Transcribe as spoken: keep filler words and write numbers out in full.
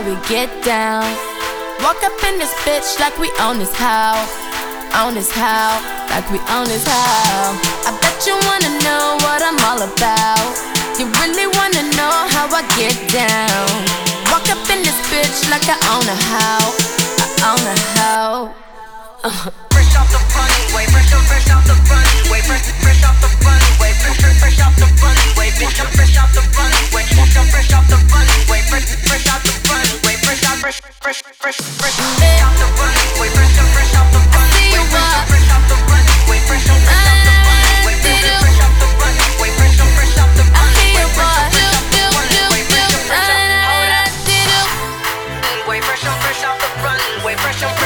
how we get down. Walk up in this bitch like we own this house. Own this house, like we own this house. I bet you wanna know what I'm all about. You really wanna know how I get down. Walk up in this bitch like I own a house. I own a house. uh. Fresh off the runway, fresh off, fresh off the runway, fresh, fresh off the runway, fresh, fresh off the runway, bitch, I'm fresh off the runway, bitch, I'm fresh off the runway, fresh, fresh off the runway, fresh off, fresh, fresh, fresh, fresh off the runway, fresh, fresh off the runway, fresh, fresh off the runway, fresh, fresh off the runway, fresh, fresh off the runway, fresh, fresh off the runway, fresh, fresh off the runway, fresh, fresh off, hold on, fresh off, fresh off the runway, fresh off.